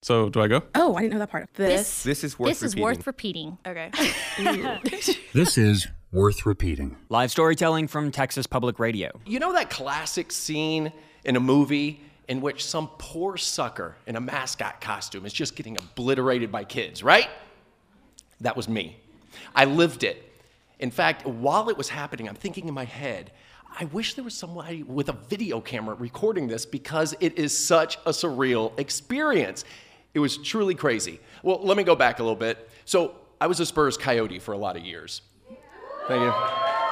So do I go? Oh, I didn't know that part. This is worth repeating. Okay. This is worth repeating. Live storytelling from Texas Public Radio. You know that classic scene in a movie in which some poor sucker in a mascot costume is just getting obliterated by kids, right? That was me. I lived it. In fact, while it was happening, I'm thinking in my head, I wish there was somebody with a video camera recording this because it is such a surreal experience. It was truly crazy. Well, let me go back a little bit. So I was a Spurs Coyote for a lot of years. Thank you.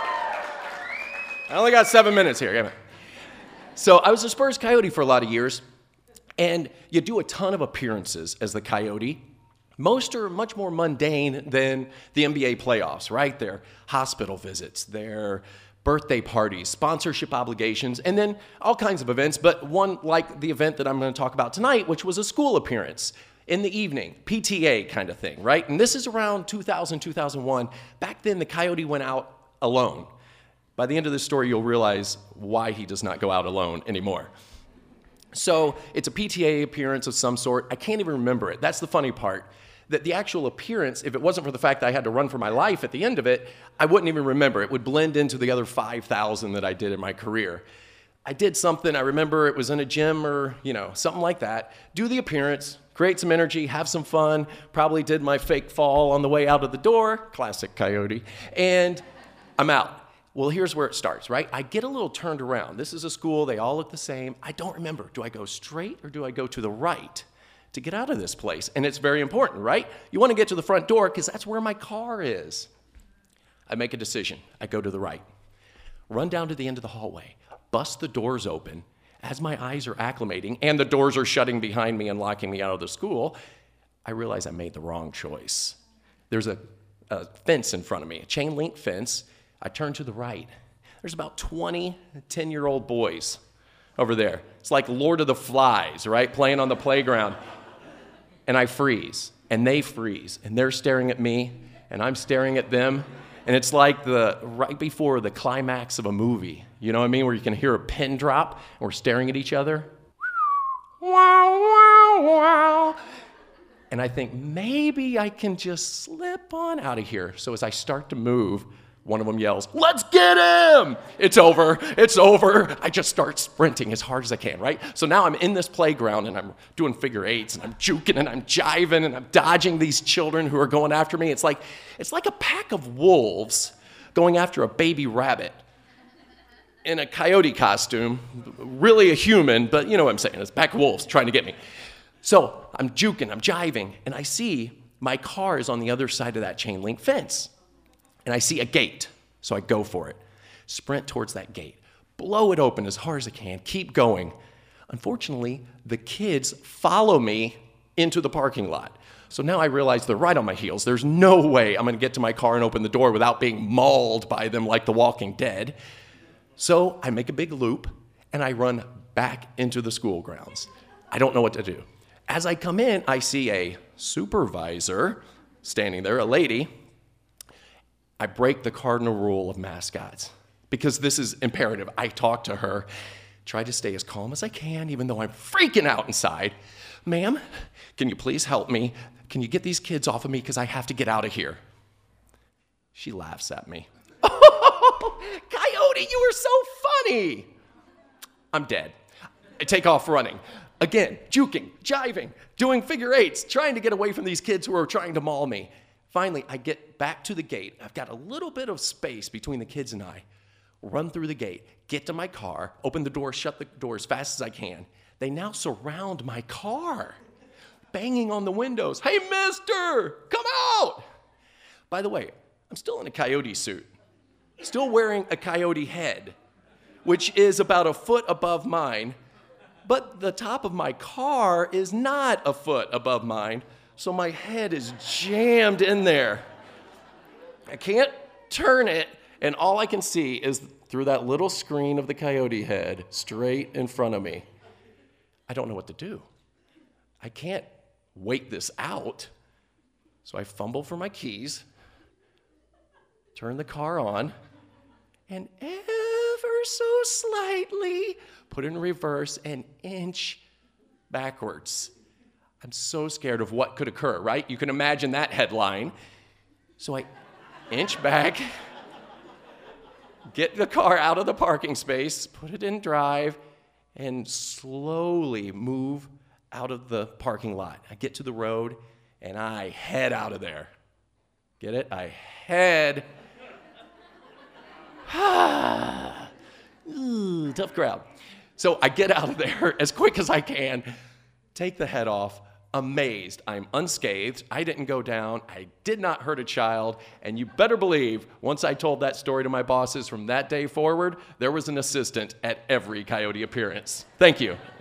I only got 7 minutes here. So I was a Spurs Coyote for a lot of years, and you do a ton of appearances as the Coyote. Most are much more mundane than the NBA playoffs, right? They're hospital visits, they're birthday parties, sponsorship obligations, and then all kinds of events, but one like the event that I'm going to talk about tonight, which was a school appearance in the evening, PTA kind of thing, right? And this is around 2000, 2001. Back then, the Coyote went out alone. By the end of this story, you'll realize why he does not go out alone anymore. So it's a PTA appearance of some sort. I can't even remember it. That's the funny part. That the actual appearance, if it wasn't for the fact that I had to run for my life at the end of it, I wouldn't even remember. It would blend into the other 5,000 that I did in my career. I did something, I remember it was in a gym or, something like that. Do the appearance, create some energy, have some fun, probably did my fake fall on the way out of the door, classic Coyote, and I'm out. Well, here's where it starts, right? I get a little turned around. This is a school, they all look the same. I don't remember, do I go straight or do I go to the right to get out of this place? And it's very important, right? You want to get to the front door because that's where my car is. I make a decision. I go to the right. Run down to the end of the hallway. Bust the doors open. As my eyes are acclimating and the doors are shutting behind me and locking me out of the school, I realize I made the wrong choice. There's a fence in front of me, a chain link fence. I turn to the right. There's about 20 10-year-old boys over there. It's like Lord of the Flies, right? Playing on the playground. And I freeze, and they freeze, and they're staring at me, and I'm staring at them, and it's like right before the climax of a movie, you know what I mean, where you can hear a pin drop, and we're staring at each other. Wow, wow, wow. And I think maybe I can just slip on out of here. So as I start to move, one of them yells, "Let's get him!" It's over. It's over. I just start sprinting as hard as I can, right? So now I'm in this playground and I'm doing figure eights and I'm juking and I'm jiving and I'm dodging these children who are going after me. It's like a pack of wolves going after a baby rabbit in a coyote costume, really a human, but you know what I'm saying. It's a pack of wolves trying to get me. So I'm juking, I'm jiving, and I see my car is on the other side of that chain link fence. And I see a gate, so I go for it. Sprint towards that gate, blow it open as hard as I can, keep going. Unfortunately, the kids follow me into the parking lot. So now I realize they're right on my heels. There's no way I'm gonna get to my car and open the door without being mauled by them like The Walking Dead. So I make a big loop and I run back into the school grounds. I don't know what to do. As I come in, I see a supervisor standing there, a lady. I break the cardinal rule of mascots because this is imperative. I talk to her, try to stay as calm as I can, even though I'm freaking out inside. "Ma'am, can you please help me? Can you get these kids off of me because I have to get out of here?" She laughs at me. "Oh, Coyote, you are so funny." I'm dead. I take off running. Again, juking, jiving, doing figure eights, trying to get away from these kids who are trying to maul me. Finally, I get back to the gate. I've got a little bit of space between the kids and I. Run through the gate, get to my car, open the door, shut the door as fast as I can. They now surround my car, banging on the windows. "Hey, mister, come out!" By the way, I'm still in a coyote suit, still wearing a coyote head, which is about a foot above mine, but the top of my car is not a foot above mine. So my head is jammed in there. I can't turn it, and all I can see is through that little screen of the coyote head straight in front of me. I don't know what to do. I can't wait this out. So I fumble for my keys, turn the car on, and ever so slightly put it in reverse an inch backwards. I'm so scared of what could occur, right? You can imagine that headline. So I inch back, get the car out of the parking space, put it in drive, and slowly move out of the parking lot. I get to the road, and I head out of there. Get it? I head. Ooh, tough crowd. So I get out of there as quick as I can, take the head off, amazed. I'm unscathed. I didn't go down. I did not hurt a child. And you better believe, once I told that story to my bosses from that day forward, there was an assistant at every Coyote appearance. Thank you.